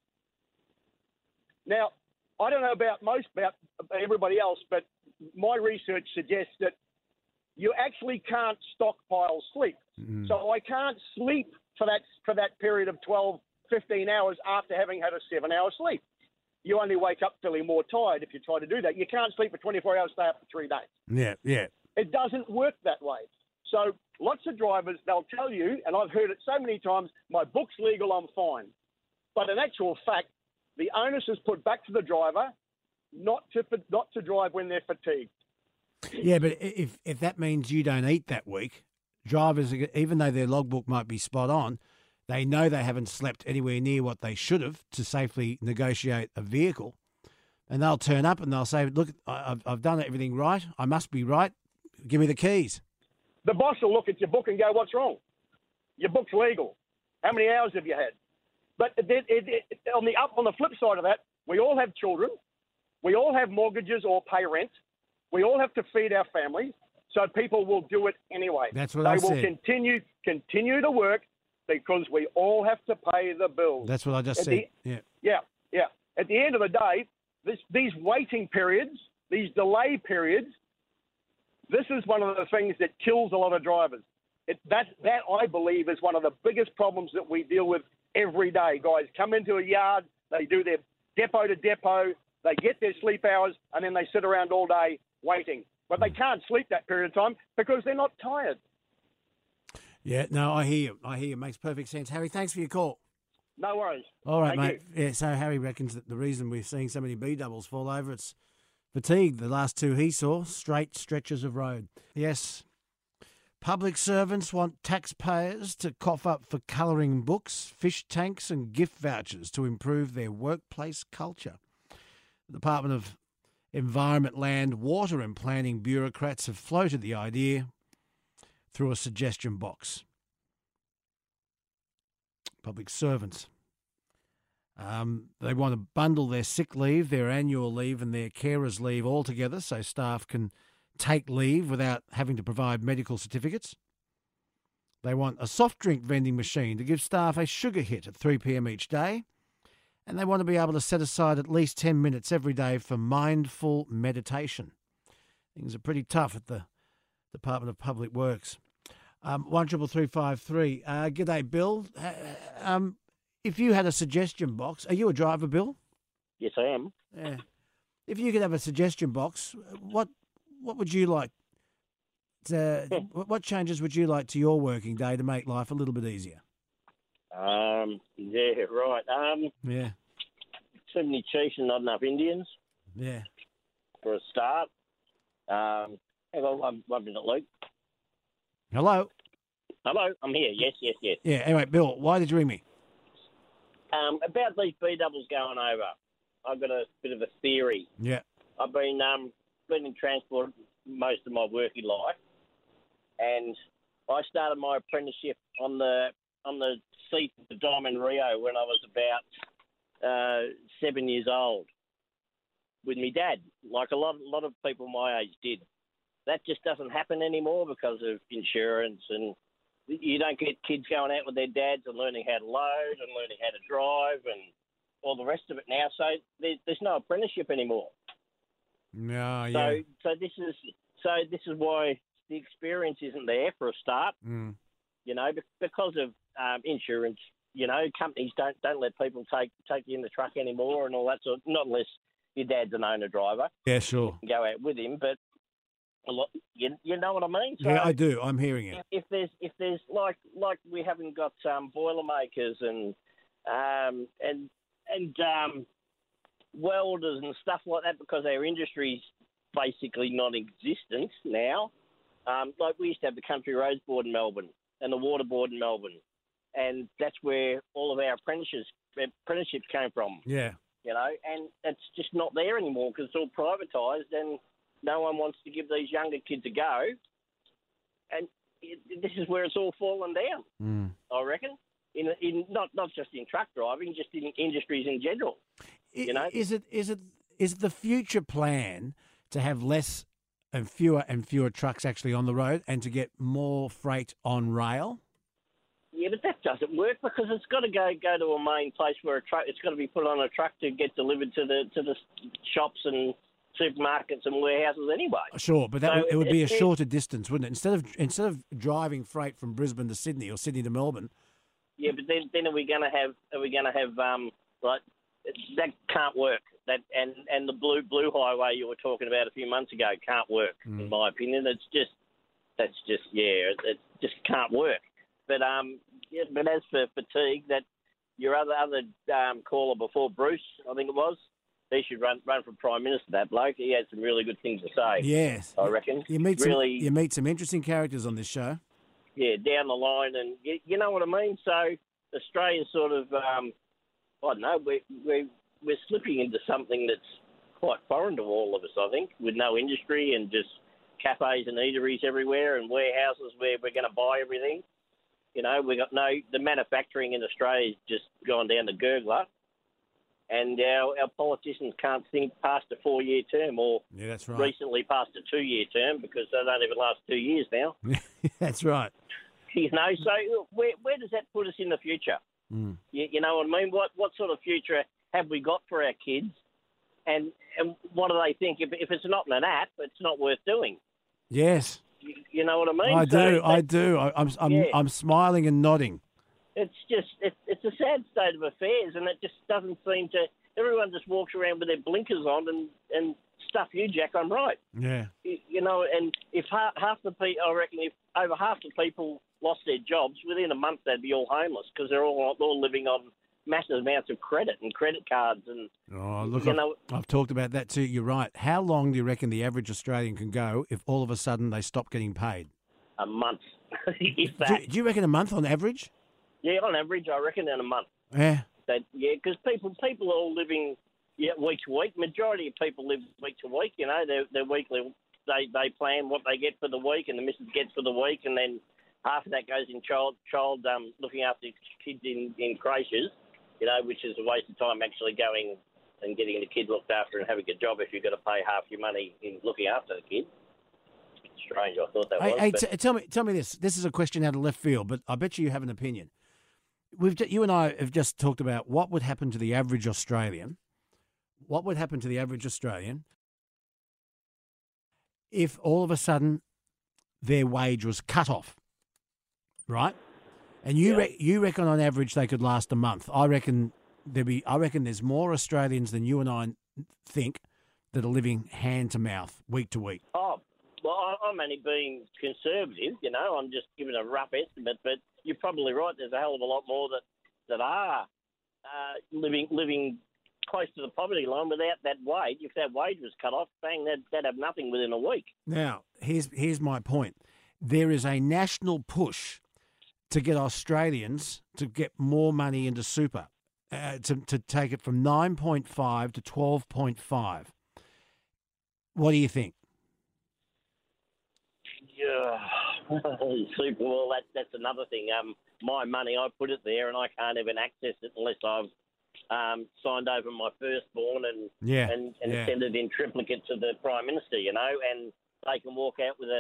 Now, I don't know about everybody else, but my research suggests that you actually can't stockpile sleep. So I can't sleep for that period of 12, 15 hours after having had a 7-hour sleep. You only wake up feeling more tired if you try to do that. You can't sleep for 24 hours, stay up for 3 days. Yeah. It doesn't work that way. So lots of drivers, they'll tell you, and I've heard it so many times, my book's legal, I'm fine. But in actual fact, the onus is put back to the driver not to drive when they're fatigued. Yeah, but if that means you don't eat that week, drivers, even though their logbook might be spot on, they know they haven't slept anywhere near what they should have to safely negotiate a vehicle. And they'll turn up and they'll say, look, I've done everything right. I must be right. Give me the keys. The boss will look at your book and go, what's wrong? Your book's legal. How many hours have you had? But on the flip side of that, we all have children. We all have mortgages or pay rent. We all have to feed our families. So people will do it anyway. That's what I said. They will continue to work because we all have to pay the bills. That's what I just said. Yeah. At the end of the day, these waiting periods, these delay periods, this is one of the things that kills a lot of drivers. That I believe is one of the biggest problems that we deal with every day. Guys come into a yard, they do their depot to depot, they get their sleep hours, and then they sit around all day waiting. But they can't sleep that period of time because they're not tired. Yeah, no, I hear you. Makes perfect sense. Harry, thanks for your call. No worries. All right, Thank mate. Yeah, so Harry reckons that the reason we're seeing so many B-doubles fall over, it's fatigue. The last two he saw, straight stretches of road. Yes. Public servants want taxpayers to cough up for colouring books, fish tanks and gift vouchers to improve their workplace culture. The Department of Environment, Land, Water and Planning bureaucrats have floated the idea through a suggestion box. Public servants. They want to bundle their sick leave, their annual leave and their carers leave all together so staff can take leave without having to provide medical certificates. They want a soft drink vending machine to give staff a sugar hit at 3 p.m. each day. And they want to be able to set aside at least 10 minutes every day for mindful meditation. Things are pretty tough at the Department of Public Works. 133353. G'day, Bill. If you had a suggestion box, are you a driver, Bill? Yes, I am. Yeah. If you could have a suggestion box, what would you like? What changes would you like to your working day to make life a little bit easier? Yeah, right. Yeah. Too many chiefs and not enough Indians. Yeah. For a start. Hang on, 1 minute, Luke. Hello. Hello, I'm here. Yes. Yeah. Anyway, Bill, why did you ring me? About these B doubles going over, I've got a bit of a theory. Yeah. I've been in transport most of my working life, and I started my apprenticeship on the seat of the Diamond Rio when I was about 7 years old with my dad, like a lot of people my age did. That just doesn't happen anymore because of insurance, and you don't get kids going out with their dads and learning how to load and learning how to drive and all the rest of it now. So there's no apprenticeship anymore. No, yeah. So this is why the experience isn't there for a start. Mm. You know, because of insurance. You know, companies don't let people take you in the truck anymore and all that sort. Not unless your dad's an owner driver. Yeah, sure. You can go out with him, but a lot, you know what I mean. So yeah, I do. I'm hearing it. If there's like we haven't got boilermakers and welders and stuff like that because our industry's basically non-existent now. Like we used to have the Country Roads Board in Melbourne and the Water Board in Melbourne, and that's where all of our apprenticeships came from. Yeah. You know, and it's just not there anymore because it's all privatised and no one wants to give these younger kids a go. And this is where it's all fallen down, I reckon. In not just in truck driving, just in industries in general. You know, is it the future plan to have less and fewer trucks actually on the road and to get more freight on rail? Yeah, but that doesn't work because it's got to go to a main place where it's got to be put on a truck to get delivered to the shops and supermarkets and warehouses anyway. Sure, but it would be a shorter distance, wouldn't it? Instead of driving freight from Brisbane to Sydney or Sydney to Melbourne. Yeah, but then are we going to have like that can't work. That and the blue highway you were talking about a few months ago can't work in my opinion. It just can't work. But but as for fatigue, that your other caller before, Bruce, I think it was, he should run for Prime Minister. That bloke, he had some really good things to say. Yes, I reckon. You meet some interesting characters on this show. Yeah, down the line, and you know what I mean. So Australia's sort of, I don't know, we're slipping into something that's quite foreign to all of us. I think, with no industry and just cafes and eateries everywhere and warehouses where we're going to buy everything. You know, the manufacturing in Australia's just gone down the gurgler, and our politicians can't think past a 4-year term or that's right. Recently past a 2-year term because they don't even last 2 years now. That's right. You know, so where does that put us in the future? You know what I mean? What sort of future have we got for our kids? And what do they think? If it's not an app, it's not worth doing. Yes. You know what I mean? I do. I'm smiling and nodding. It's just it's a sad state of affairs, and it just doesn't seem to. Everyone just walks around with their blinkers on and stuff you, Jack. I'm right. Yeah. You know, and if half the people, I reckon, if over half the people lost their jobs within a month, they'd be all homeless because they're all living on massive amounts of credit and credit cards and. Oh, look! I've talked about that too. You're right. How long do you reckon the average Australian can go if all of a sudden they stop getting paid? A month. If do you reckon a month on average? Yeah, on average, I reckon in a month. Yeah. Because people are all living week to week. Majority of people live week to week. You know, they're weekly. They plan what they get for the week, and the missus gets for the week, and then half of that goes in child looking after kids in creches. You know, which is a waste of time actually going and getting the kid looked after and having a job if you've got to pay half your money in looking after the kid. Strange, I thought that was. Tell me this. This is a question out of left field, but I bet you have an opinion. You and I have just talked about what would happen to the average Australian. What would happen to the average Australian if all of a sudden their wage was cut off, right? And you reckon on average they could last a month. I reckon there's more Australians than you and I think that are living hand to mouth, week to week. Oh, well, I'm only being conservative, you know. I'm just giving a rough estimate, but you're probably right. There's a hell of a lot more that are living close to the poverty line without that wage. If that wage was cut off, bang, they'd have nothing within a week. Now, here's my point. There is a national push to get Australians to get more money into super. to take it from 9.5 to 12.5. What do you think? Yeah, super. Well, that's another thing. My money, I put it there, and I can't even access it unless I've signed over my firstborn and send it in triplicate to the Prime Minister. And they can walk out with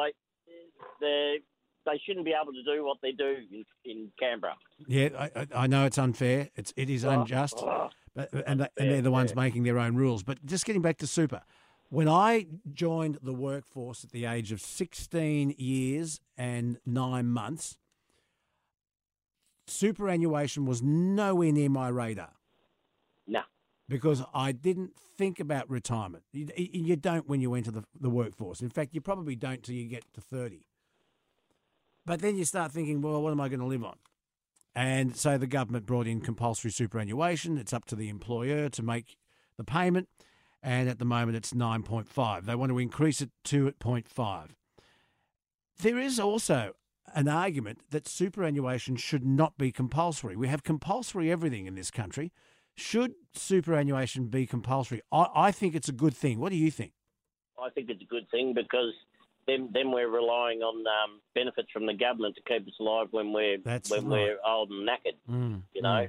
they shouldn't be able to do what they do in Canberra. Yeah, I know it's unfair. It is unjust, and they're the ones making their own rules. But just getting back to super. When I joined the workforce at the age of 16 years and 9 months, superannuation was nowhere near my radar. No. Because I didn't think about retirement. You don't when you enter the workforce. In fact, you probably don't till you get to 30. But then you start thinking, well, what am I going to live on? And so the government brought in compulsory superannuation. It's up to the employer to make the payment. And at the moment, it's 9.5. They want to increase it to 0.5. There is also an argument that superannuation should not be compulsory. We have compulsory everything in this country. Should superannuation be compulsory? I think it's a good thing. What do you think? I think it's a good thing because then we're relying on benefits from the government to keep us alive when we're old and knackered. I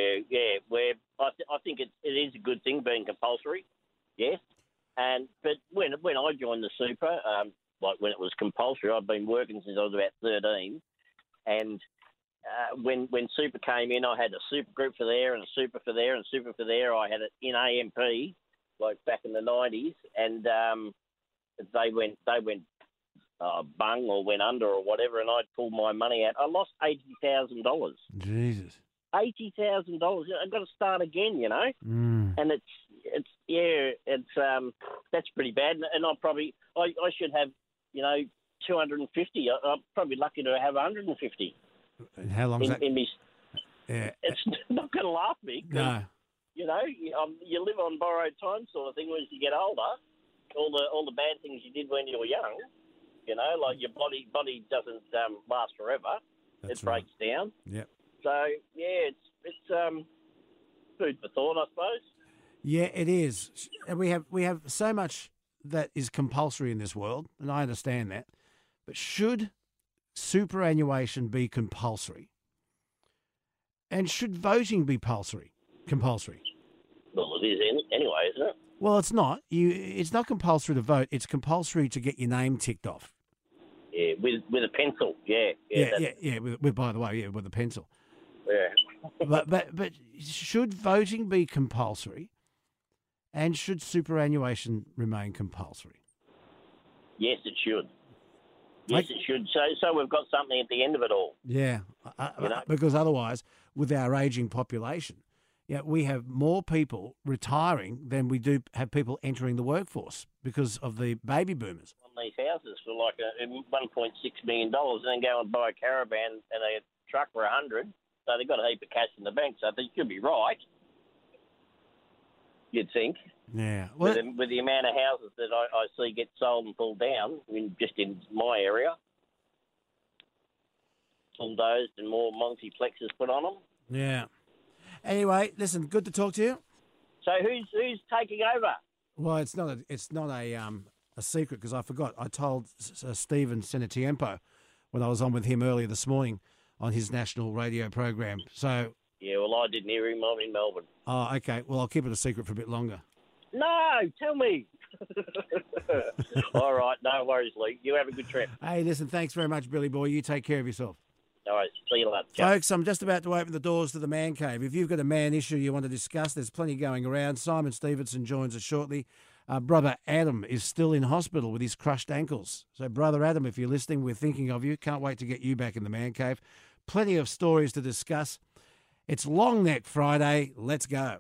think it is a good thing being compulsory. Yes, but when I joined the super, like when it was compulsory, I've been working since I was about 13, and when super came in, I had a super group for there and a super for there and a super for there. I had it in AMP, like back in the 90s, and they went bung or went under or whatever, and I'd pulled my money out. I lost $80,000. Jesus. $80,000. I've got to start again, and that's pretty bad. And I should have, 250. I'm probably lucky to have 150. And how long is that? It's not going to last me. No. You live on borrowed time, sort of thing. As you get older, all the bad things you did when you were young, like your body doesn't last forever. That's it breaks down. Yep. So it's food for thought, I suppose. Yeah, it is. And we have so much that is compulsory in this world, and I understand that. But should superannuation be compulsory? And should voting be compulsory? Well, it is anyway, isn't it? Well, it's not. It's not compulsory to vote. It's compulsory to get your name ticked off. Yeah, with a pencil. Yeah. By the way, with a pencil. Yeah. but should voting be compulsory? And should superannuation remain compulsory? Yes, it should. Yes, it should. So we've got something at the end of it all. Yeah, because otherwise, with our ageing population, we have more people retiring than we do have people entering the workforce because of the baby boomers. On these houses for like $1.6 million, and then go and buy a caravan and a truck for $100. So they've got a heap of cash in the bank. So they should be right. You'd think. Yeah. Well, with the amount of houses that I see get sold and pulled down, just in my area, bulldozed and more multiplexes put on them. Yeah. Anyway, listen, good to talk to you. So who's taking over? Well, it's not a secret because I forgot. I told Stephen Senatiempo when I was on with him earlier this morning on his national radio program. So. Yeah, well, I didn't hear him. I'm in Melbourne. Oh, okay. Well, I'll keep it a secret for a bit longer. No, tell me. All right, no worries, Lee. You have a good trip. Hey, listen, thanks very much, Billy Boy. You take care of yourself. All right, see you later. Folks, I'm just about to open the doors to the Man Cave. If you've got a man issue you want to discuss, there's plenty going around. Simon Stevenson joins us shortly. Brother Adam is still in hospital with his crushed ankles. So, Brother Adam, if you're listening, we're thinking of you. Can't wait to get you back in the Man Cave. Plenty of stories to discuss. It's Long Neck Friday. Let's go.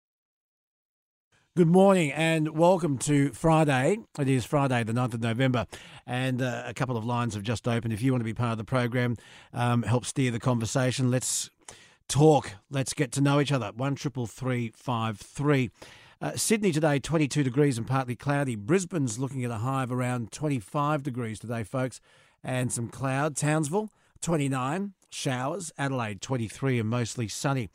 Good morning and welcome to Friday. It is Friday, the 9th of November, and a couple of lines have just opened. If you want to be part of the program, help steer the conversation, let's talk. Let's get to know each other. 133353. Sydney today, 22 degrees and partly cloudy. Brisbane's looking at a high of around 25 degrees today, folks, and some cloud. Townsville, 29, showers. Adelaide, 23 and mostly sunny.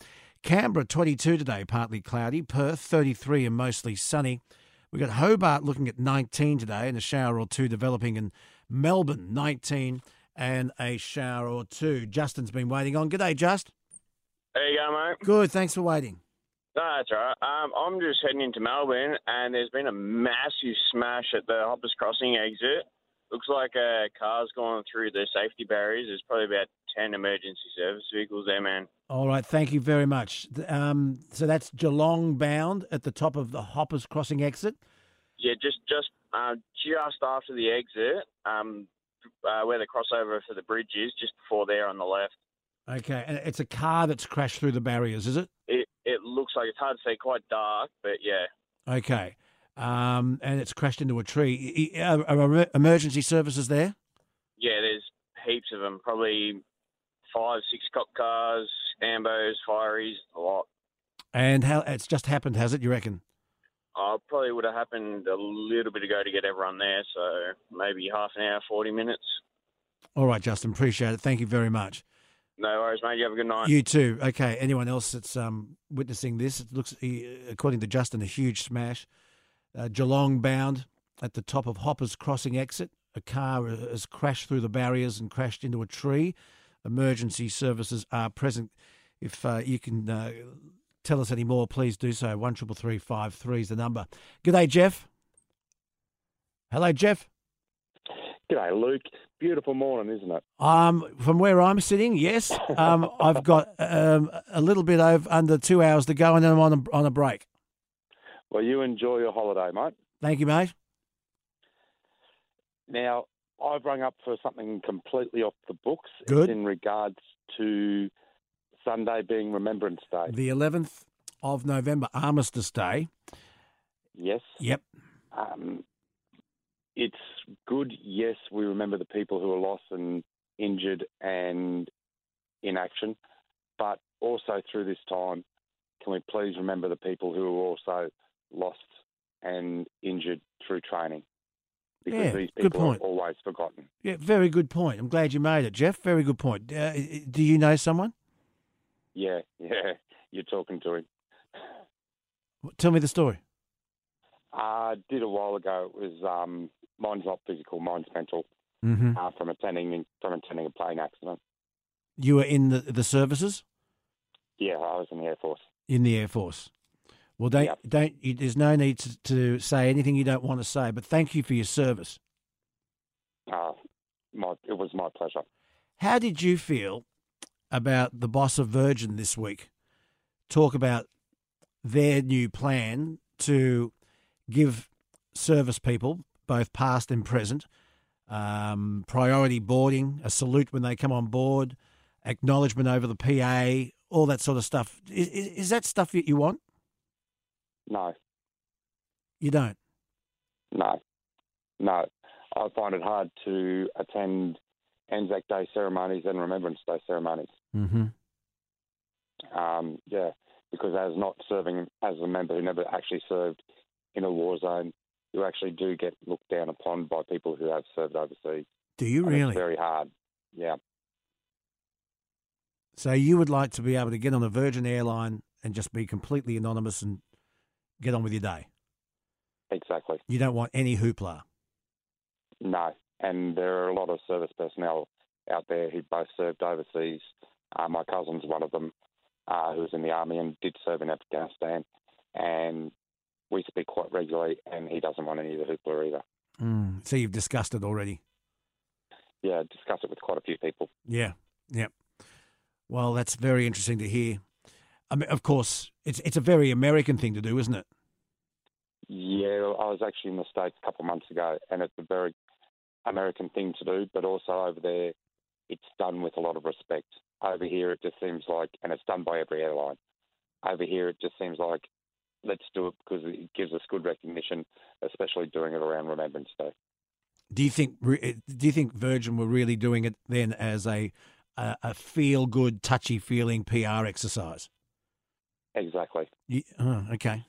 Canberra 22 today, partly cloudy. Perth 33 and mostly sunny. We've got Hobart looking at 19 today and a shower or two developing, in Melbourne 19 and a shower or two. Justin's been waiting on. G'day, Just. There you go, mate. Good, thanks for waiting. No, that's all right. I'm just heading into Melbourne, and there's been a massive smash at the Hoppers Crossing exit. Looks like a car's gone through the safety barriers. There's probably about 10 emergency service vehicles there, man. All right, thank you very much. So that's Geelong bound at the top of the Hoppers Crossing exit? Yeah, just after the exit, where the crossover for the bridge is, just before there on the left. Okay, and it's a car that's crashed through the barriers, is it? It looks like, it's hard to see, quite dark, but yeah. Okay, and it's crashed into a tree. Are emergency services there? Yeah, there's heaps of them, probably 5, 6 cop cars, ambos, fireys, a lot. And how it's just happened, has it, you reckon? Probably would have happened a little bit ago to get everyone there, so maybe half an hour, 40 minutes. All right, Justin, appreciate it. Thank you very much. No worries, mate. You have a good night. You too. Okay, anyone else that's witnessing this? It looks, according to Justin, a huge smash. Geelong bound at the top of Hoppers Crossing exit. A car has crashed through the barriers and crashed into a tree. Emergency services are present. If you can tell us any more, please do so. 133353 is the number. G'day, Jeff. Hello, Jeff. G'day, Luke. Beautiful morning, isn't it? From where I'm sitting, yes. I've got a little bit under 2 hours to go, and then I'm on a break. Well, you enjoy your holiday, mate. Thank you, mate. Now, I've rung up for something completely off the books. Good. It's in regards to Sunday being Remembrance Day. The 11th of November, Armistice Day. Yes. Yep. It's good, yes, we remember the people who are lost and injured and in action, but also through this time, can we please remember the people who are also lost and injured through training? Because these people are always forgotten. Yeah, very good point. I'm glad you made it, Jeff. Very good point. Do you know someone? Yeah, you're talking to him. Tell me the story. I did a while ago. It was mine's not physical, mine's mental. Mm-hmm. From attending a plane accident. You were in the services? Yeah, I was in the Air Force. In the Air Force. Well, there's no need to say anything you don't want to say, but thank you for your service. It was my pleasure. How did you feel about the boss of Virgin this week talk about their new plan to give service people, both past and present, priority boarding, a salute when they come on board, acknowledgement over the PA, all that sort of stuff? Is that stuff that you want? No. You don't? No. I find it hard to attend Anzac Day ceremonies and Remembrance Day ceremonies. Mm-hmm. Because as not serving as a member who never actually served in a war zone, you actually do get looked down upon by people who have served overseas. Do you really? It's very hard, yeah. So you would like to be able to get on a Virgin airline and just be completely anonymous and get on with your day? Exactly. You don't want any hoopla? No, and there are a lot of service personnel out there who both served overseas. My cousin's one of them, who was in the army and did serve in Afghanistan, and we speak quite regularly, and he doesn't want any of the hoopla either. So you've discussed it already? Yeah, discussed it with quite a few people. Yeah. Well, that's very interesting to hear. I mean, of course, it's a very American thing to do, isn't it? Yeah, I was actually in the States a couple of months ago, and it's a very American thing to do, but also over there, it's done with a lot of respect. Over here, it just seems like, and it's done by every airline, over here it just seems like, let's do it because it gives us good recognition, especially doing it around Remembrance Day. Do you think Virgin were really doing it then as a feel-good, touchy-feeling PR exercise? Exactly. Okay.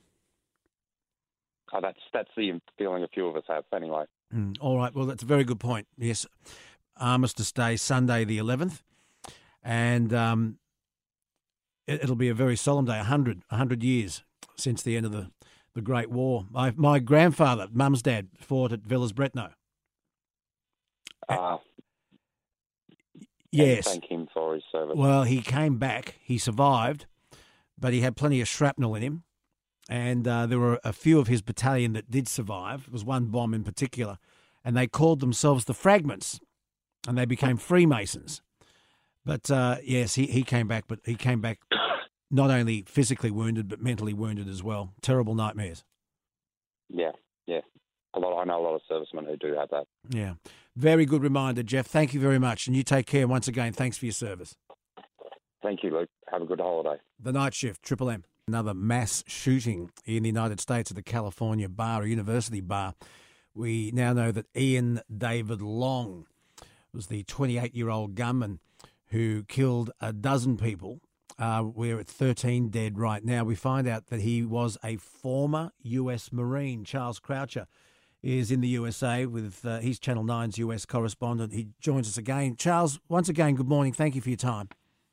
That's the feeling a few of us have anyway. All right. Well, that's a very good point. Yes. Armistice Day, Sunday the 11th. And it'll be a very solemn day, 100 years since the end of the Great War. My grandfather, Mum's dad, fought at Villers-Bretonneux. Yes. Thank him for his service. Well, he came back. He survived, but he had plenty of shrapnel in him. And there were a few of his battalion that did survive. It was one bomb in particular. And they called themselves the Fragments, and they became Freemasons. But, yes, he came back, but he came back not only physically wounded, but mentally wounded as well. Terrible nightmares. Yeah. I know a lot of servicemen who do have that. Yeah. Very good reminder, Jeff. Thank you very much. And you take care. Once again, thanks for your service. Thank you, Luke. Have a good holiday. The Night Shift, Triple M. Another mass shooting in the United States at the California bar, a university bar. We now know that Ian David Long was the 28-year-old gunman who killed a dozen people. We're at 13 dead right now. We find out that he was a former U.S. Marine. Charles Croucher is in the USA with he's Channel 9's US correspondent. He joins us again. Charles, once again, good morning. Thank you for your time.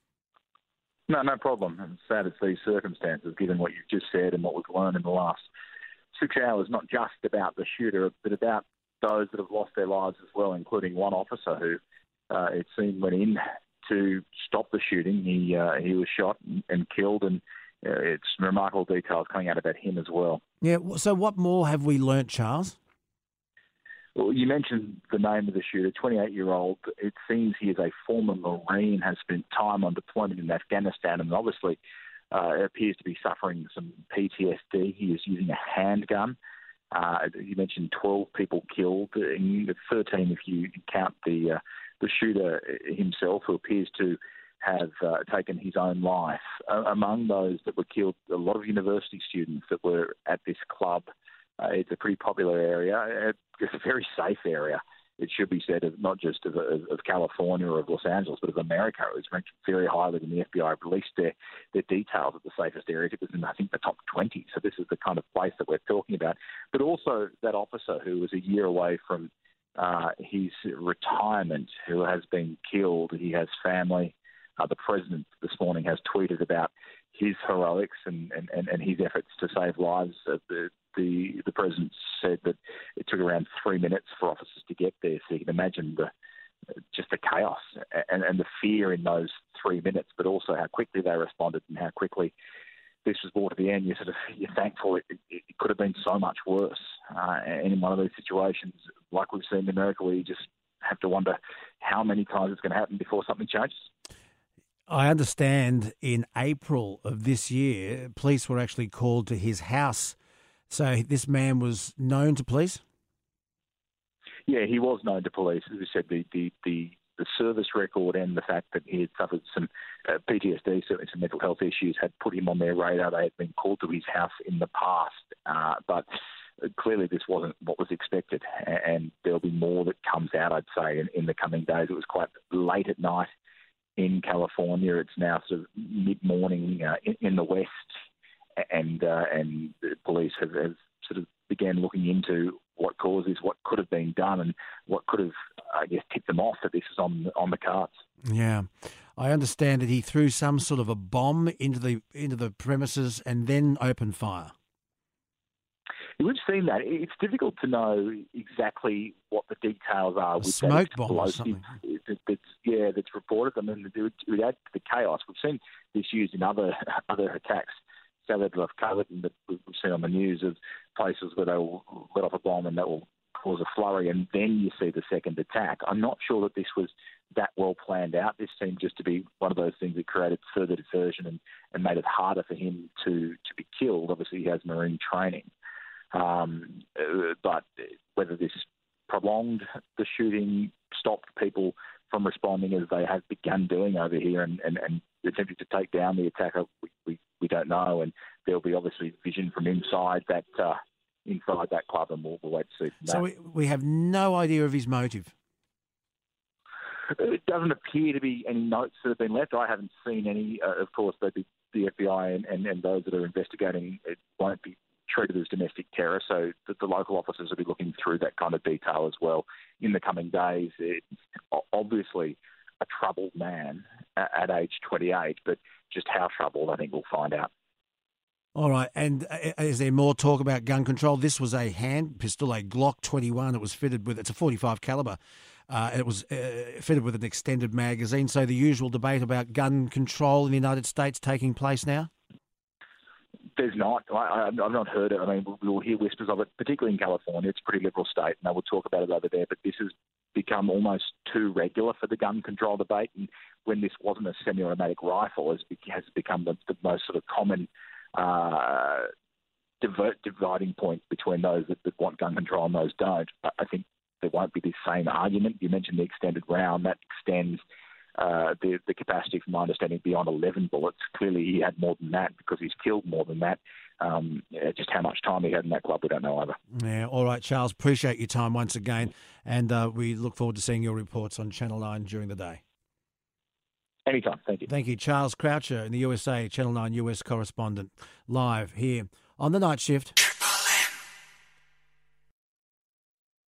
No problem. It's sad it's these circumstances, given what you've just said and what we've learned in the last 6 hours, not just about the shooter, but about those that have lost their lives as well, including one officer who, it seemed, went in to stop the shooting. He was shot and killed, and it's remarkable details coming out about him as well. Yeah, so what more have we learnt, Charles? Well, you mentioned the name of the shooter, 28-year-old. It seems he is a former Marine, has spent time on deployment in Afghanistan, and obviously appears to be suffering some PTSD. He is using a handgun. You mentioned 12 people killed, 13 if you count the shooter himself, who appears to have taken his own life. Among those that were killed, a lot of university students that were at this club. It's a pretty popular area. It's a very safe area, it should be said, not just of California or of Los Angeles, but of America. It was ranked very highly when the FBI released their details of the safest areas. It was in, I think, the top 20. So this is the kind of place that we're talking about. But also that officer who was a year away from his retirement, who has been killed. He has family. The president this morning has tweeted about his heroics and his efforts to save lives. The president said that it took around 3 minutes for officers to get there. So you can imagine just the chaos and the fear in those 3 minutes, but also how quickly they responded and how quickly this was brought to the end. You're thankful it could have been so much worse. And in one of these situations, like we've seen in America, where you just have to wonder how many times it's going to happen before something changes. I understand in April of this year, police were actually called to his house. So this man was known to police? Yeah, he was known to police. As we said, the service record and the fact that he had suffered some PTSD, certainly some mental health issues, had put him on their radar. They had been called to his house in the past, but clearly this wasn't what was expected, and there'll be more that comes out, I'd say, in the coming days. It was quite late at night in California. It's now sort of mid-morning in the west, and the police have sort of began looking into what caused this, what could have been done, and what could have, I guess, tipped them off that this is on the cards. Yeah, I understand that he threw some sort of a bomb into the premises and then opened fire. We've seen that. It's difficult to know exactly what the details are. With smoke that bomb or something. That's reported. I mean, it would add to the chaos. We've seen this used in other attacks. So that I've covered, and that we've seen on the news of places where they will let off a bomb and that will cause a flurry, and then you see the second attack. I'm not sure that this was that well planned out. This seemed just to be one of those things that created further diversion and made it harder for him to be killed. Obviously, he has Marine training. But whether this prolonged the shooting, stopped people from responding as they have begun doing over here and attempting to take down the attacker, we don't know. And there'll be obviously vision from inside that club, and we'll wait to see. So we have no idea of his motive. It doesn't appear to be any notes that have been left. I haven't seen any. Of course, the FBI and those that are investigating it won't be treated as domestic terror, so the local officers will be looking through that kind of detail as well in the coming days. It's obviously a troubled man, at age 28, but just how troubled, I think we'll find out. All right, and is there more talk about gun control? This was a hand pistol, a Glock 21. It was fitted with, it's a 45 caliber. It was fitted with an extended magazine. So the usual debate about gun control in the United States taking place now? There's not. I've not heard it. I mean, we'll hear whispers of it, particularly in California. It's a pretty liberal state, and they will talk about it over there. But this has become almost too regular for the gun control debate. And when this wasn't a semi-automatic rifle, has become the most sort of common dividing point between those that want gun control and those don't. I think there won't be the same argument. You mentioned the extended round. That extends the capacity, from my understanding, beyond 11 bullets. Clearly he had more than that because he's killed more than that. Just how much time he had in that club, we don't know either. Yeah, all right, Charles. Appreciate your time once again. And we look forward to seeing your reports on Channel 9 during the day. Anytime. Thank you. Thank you. Charles Croucher in the USA, Channel 9 US correspondent, live here on The Night Shift.